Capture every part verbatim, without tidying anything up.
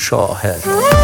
شاهد.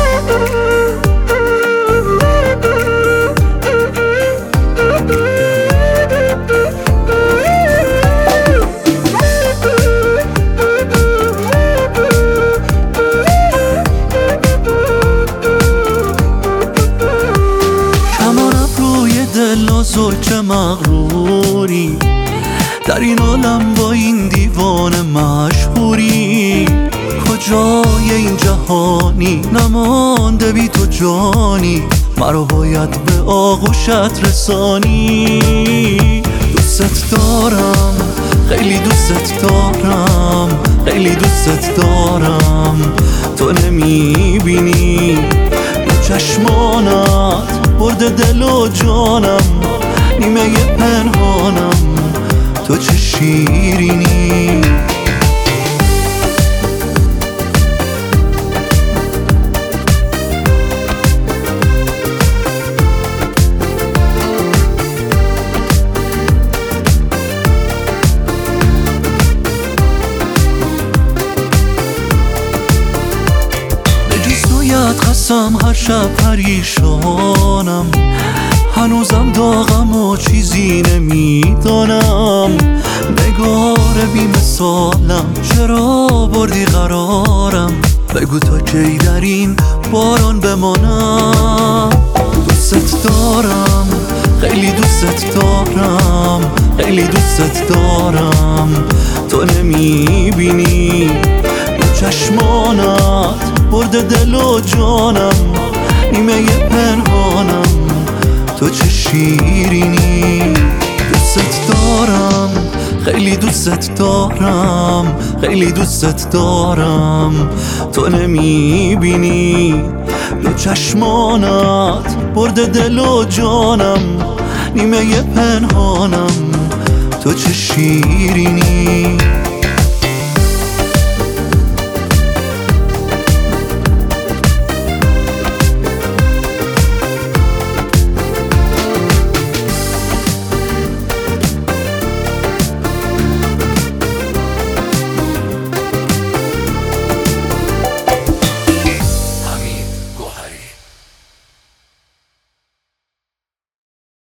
زلچه مغروری در این عالم با این دیوان مشهوری، کجای این جهانی نمانده بی تو جانی، مرا باید به آغوشت رسانی. دوست دارم خیلی دوست دارم خیلی دوست دارم، تو نمیبینی دو چشمانت برده دل و جانم، نیمه پنهانم تو چه شیرینی. قسم هر شب پریشانم، هنوزم داغم و چیزی نمیدانم، نگار بی مثالم چرا بردی قرارم، بگو تا کی در این باران بمانم. دوست دارم خیلی دوست دارم خیلی دوست دارم، تو نمیبینی دو چشمانت برده دل و جانم، نیمه پنهانم تو چه شیرینی. دوست دارم خیلی دوست دارم خیلی دوست دارم، تو نمیبینی دو چشمانت برده دل و جانم، نیمه پنهانم تو چه شیرینی.